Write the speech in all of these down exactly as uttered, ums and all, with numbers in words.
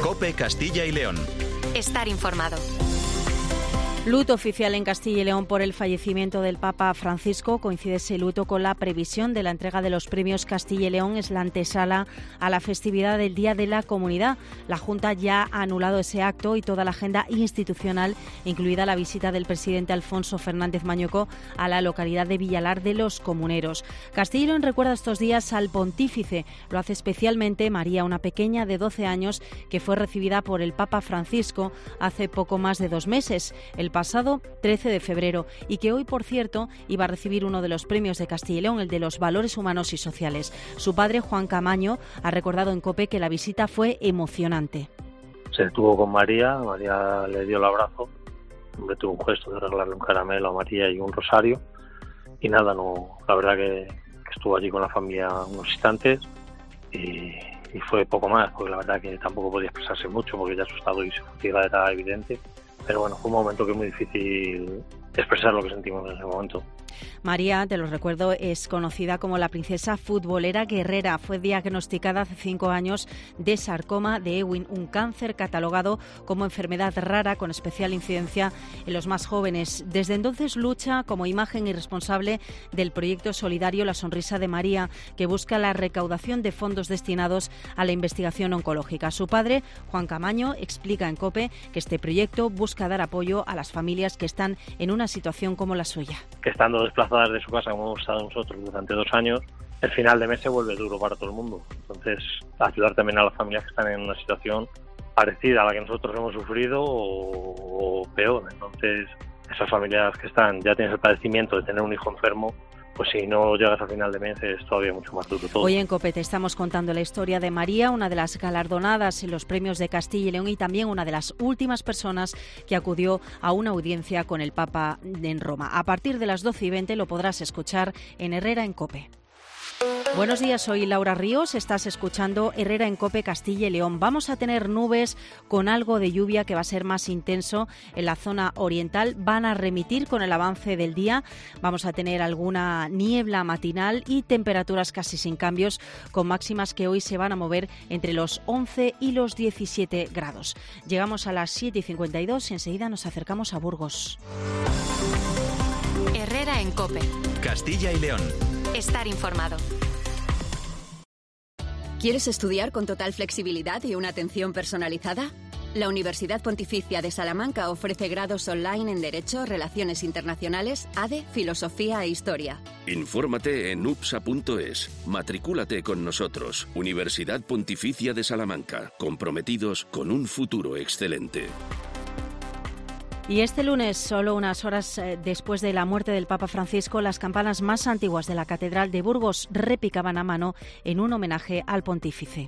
COPE Castilla y León. Estar informado. Luto oficial en Castilla y León por el fallecimiento del Papa Francisco. Coincide ese luto con la previsión de la entrega de los premios Castilla y León. Es la antesala a la festividad del Día de la Comunidad. La Junta ya ha anulado ese acto y toda la agenda institucional, incluida la visita del presidente Alfonso Fernández Mañueco a la localidad de Villalar de los Comuneros. Castilla y León recuerda estos días al pontífice. Lo hace especialmente María, una pequeña de doce años que fue recibida por el Papa Francisco hace poco más de dos meses. El pasado trece de febrero y que hoy, por cierto, iba a recibir uno de los premios de Castilla y León, el de los valores humanos y sociales. Su padre, Juan Camaño, ha recordado en COPE que la visita fue emocionante. Se detuvo con María, María le dio el abrazo, hombre, tuvo un gesto de regalarle un caramelo a María y un rosario y nada, no, la verdad que, que estuvo allí con la familia unos instantes y, y fue poco más, porque la verdad que tampoco podía expresarse mucho porque ya su estado y su fatiga era evidente. Pero bueno, fue un momento que es muy difícil expresar lo que sentimos en ese momento. María, te lo recuerdo, es conocida como la princesa futbolera guerrera. Fue diagnosticada hace cinco años de sarcoma de Ewing, un cáncer catalogado como enfermedad rara con especial incidencia en los más jóvenes. Desde entonces lucha como imagen y responsable del proyecto solidario La Sonrisa de María, que busca la recaudación de fondos destinados a la investigación oncológica. Su padre, Juan Camaño, explica en COPE que este proyecto busca dar apoyo a las familias que están en una situación como la suya. Que estando desplazadas de su casa como hemos estado nosotros durante dos años, el final de mes se vuelve duro para todo el mundo. Entonces, ayudar también a las familias que están en una situación parecida a la que nosotros hemos sufrido o, o peor. Entonces, esas familias que están ya tienen el padecimiento de tener un hijo enfermo, pues si no llegas a final de mes es todavía mucho más duro todo. Hoy en COPE te estamos contando la historia de María, una de las galardonadas en los premios de Castilla y León y también una de las últimas personas que acudió a una audiencia con el Papa en Roma. A partir de las doce y veinte lo podrás escuchar en Herrera en COPE. Buenos días, soy Laura Ríos, estás escuchando Herrera en COPE Castilla y León. Vamos a tener nubes con algo de lluvia que va a ser más intenso en la zona oriental. Van a remitir con el avance del día. Vamos a tener alguna niebla matinal y temperaturas casi sin cambios, con máximas que hoy se van a mover entre los once y los diecisiete grados. Llegamos a las siete y cincuenta y dos y enseguida nos acercamos a Burgos. Herrera en COPE. Castilla y León. Estar informado. ¿Quieres estudiar con total flexibilidad y una atención personalizada? La Universidad Pontificia de Salamanca ofrece grados online en Derecho, Relaciones Internacionales, A D E, Filosofía e Historia. Infórmate en upsa punto es. Matricúlate con nosotros. Universidad Pontificia de Salamanca. Comprometidos con un futuro excelente. Y este lunes, solo unas horas después de la muerte del Papa Francisco, las campanas más antiguas de la Catedral de Burgos repicaban a mano en un homenaje al pontífice.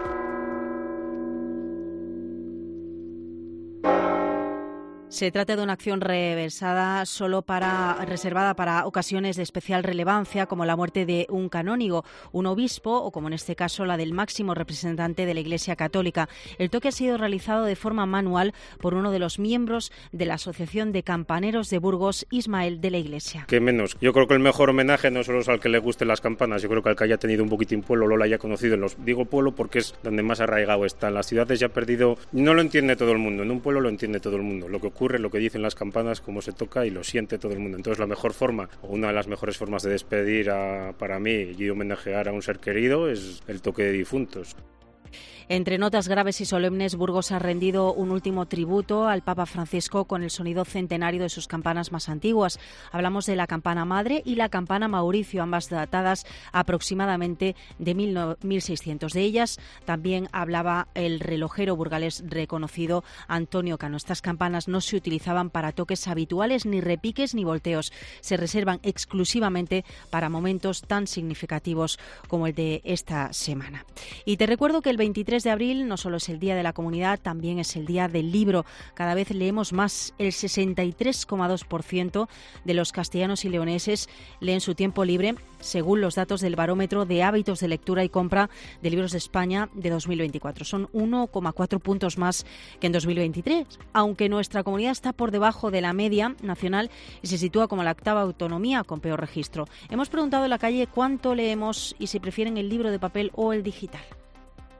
Se trata de una acción reversada solo para, reservada para ocasiones de especial relevancia, como la muerte de un canónigo, un obispo o, como en este caso, la del máximo representante de la Iglesia Católica. El toque ha sido realizado de forma manual por uno de los miembros de la Asociación de Campaneros de Burgos, Ismael de la Iglesia. ¿Qué menos? Yo creo que el mejor homenaje no solo es al que le gusten las campanas, yo creo que al que haya tenido un poquitín pueblo, lo haya conocido en los... Digo pueblo porque es donde más arraigado está. En las ciudades ya ha perdido... No lo entiende todo el mundo, en un pueblo lo entiende todo el mundo. Lo que ocurre, lo que dicen las campanas, cómo se toca y lo siente todo el mundo. Entonces la mejor forma, o una de las mejores formas de despedir a, para mí y homenajear a un ser querido es el toque de difuntos. Entre notas graves y solemnes, Burgos ha rendido un último tributo al Papa Francisco con el sonido centenario de sus campanas más antiguas. Hablamos de la campana madre y la campana Mauricio, ambas datadas aproximadamente de mil seiscientos. De ellas también hablaba el relojero burgalés reconocido Antonio Cano. Estas campanas no se utilizaban para toques habituales, ni repiques ni volteos. Se reservan exclusivamente para momentos tan significativos como el de esta semana. Y te recuerdo que el veintitrés de abril no solo es el Día de la Comunidad, también es el Día del Libro. Cada vez leemos más. El sesenta y tres coma dos por ciento de los castellanos y leoneses leen su tiempo libre, según los datos del Barómetro de Hábitos de Lectura y Compra de Libros de España de dos mil veinticuatro. Son uno coma cuatro puntos más que en dos mil veintitrés, aunque nuestra comunidad está por debajo de la media nacional y se sitúa como la octava autonomía con peor registro. Hemos preguntado en la calle cuánto leemos y si prefieren el libro de papel o el digital.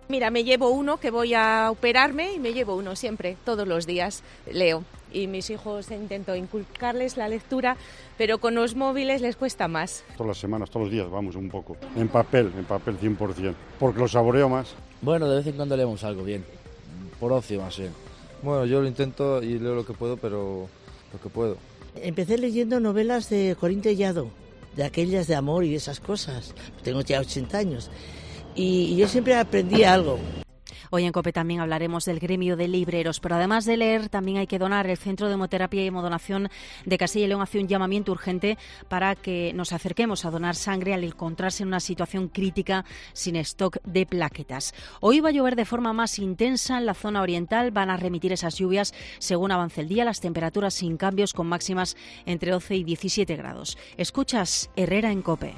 Mira, me llevo uno, que voy a operarme, y me llevo uno siempre, todos los días leo. Y mis hijos intento inculcarles la lectura, pero con los móviles les cuesta más. Todas las semanas, todos los días, vamos, un poco. En papel, en papel cien por ciento, porque lo saboreo más. Bueno, de vez en cuando leemos algo bien, por ocio más bien. Bueno, yo lo intento y leo lo que puedo, pero lo que puedo. Empecé leyendo novelas de Corín Tellado, de aquellas de amor y de esas cosas. Tengo ya ochenta años. Y yo siempre aprendí algo. Hoy en COPE también hablaremos del gremio de libreros, pero además de leer también hay que donar. El Centro de Hemoterapia y Hemodonación de Castilla y León hace un llamamiento urgente para que nos acerquemos a donar sangre al encontrarse en una situación crítica sin stock de plaquetas. Hoy va a llover de forma más intensa en la zona oriental, van a remitir esas lluvias según avance el día, las temperaturas sin cambios con máximas entre doce y diecisiete grados. Escuchas Herrera en COPE.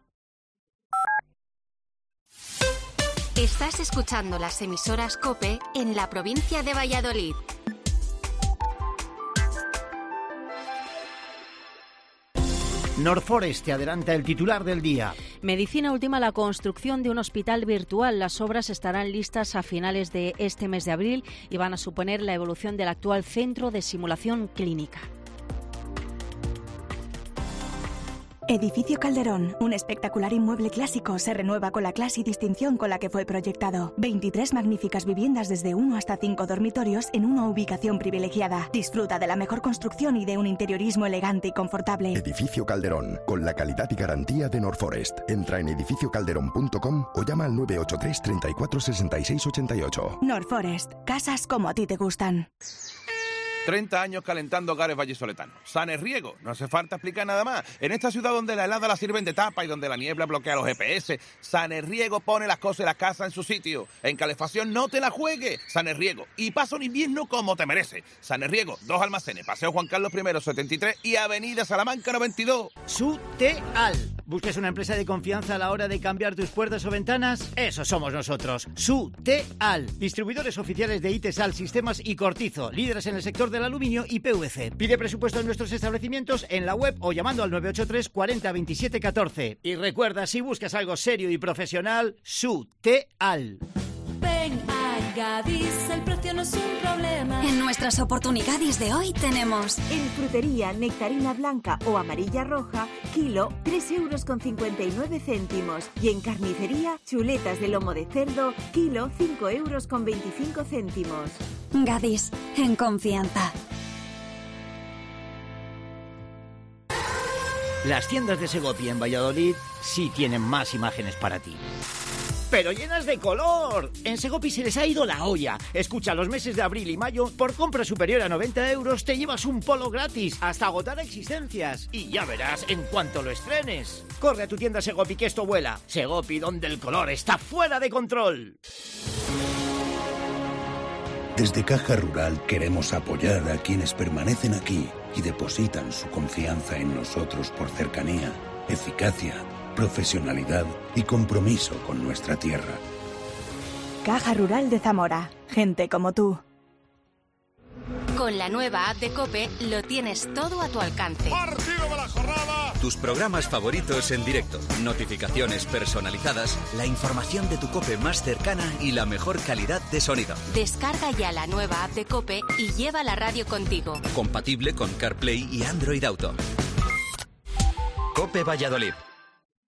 Estás escuchando las emisoras COPE en la provincia de Valladolid. Norforest te adelanta el titular del día. Medicina ultima la construcción de un hospital virtual. Las obras estarán listas a finales de este mes de abril y van a suponer la evolución del actual centro de simulación clínica. Edificio Calderón, un espectacular inmueble clásico, se renueva con la clase y distinción con la que fue proyectado. veintitrés magníficas viviendas desde uno hasta cinco dormitorios en una ubicación privilegiada. Disfruta de la mejor construcción y de un interiorismo elegante y confortable. Edificio Calderón, con la calidad y garantía de Norforest. Entra en edificio calderón punto com o llama al nueve ocho tres, treinta y cuatro, sesenta y seis, ochenta y ocho. Norforest, casas como a ti te gustan. treinta años calentando hogares vallisoletanos. Sanes Riego, no hace falta explicar nada más. En esta ciudad donde la helada la sirven de tapa y donde la niebla bloquea los G P S, Sanes Riego pone las cosas y las casas en su sitio. En calefacción no te la juegues. Sanes Riego. Y pasa un invierno como te merece. Sanes Riego, dos almacenes, Paseo Juan Carlos I, setenta y tres y Avenida Salamanca noventa y dos. Suteal. ¿Buscas una empresa de confianza a la hora de cambiar tus puertas o ventanas? Eso somos nosotros. Suteal. Distribuidores oficiales de Itesal, Sistemas y Cortizo. Líderes en el sector del aluminio y P V C. Pide presupuesto en nuestros establecimientos en la web o llamando al nueve ocho tres, cuarenta, veintisiete, catorce. Y recuerda, si buscas algo serio y profesional, Suteal. Ven a Gadis, el precio no es un problema. En nuestras oportunidades de hoy tenemos en frutería, nectarina blanca o amarilla roja, kilo, tres euros con cincuenta y nueve céntimos. Y en carnicería, chuletas de lomo de cerdo, kilo, cinco euros con veinticinco céntimos. Gadis, en confianza. Las tiendas de Segopi en Valladolid sí tienen más imágenes para ti. ¡Pero llenas de color! En Segopi se les ha ido la olla. Escucha, los meses de abril y mayo, por compra superior a noventa euros, te llevas un polo gratis, hasta agotar existencias. Y ya verás en cuanto lo estrenes. Corre a tu tienda Segopi, que esto vuela. Segopi, donde el color está fuera de control. Desde Caja Rural queremos apoyar a quienes permanecen aquí y depositan su confianza en nosotros por cercanía, eficacia, profesionalidad y compromiso con nuestra tierra. Caja Rural de Zamora. Gente como tú. Con la nueva app de COPE lo tienes todo a tu alcance. ¡Partido de la jornada! Tus programas favoritos en directo, notificaciones personalizadas, la información de tu COPE más cercana y la mejor calidad de sonido. Descarga ya la nueva app de COPE y lleva la radio contigo. Compatible con CarPlay y Android Auto. COPE Valladolid.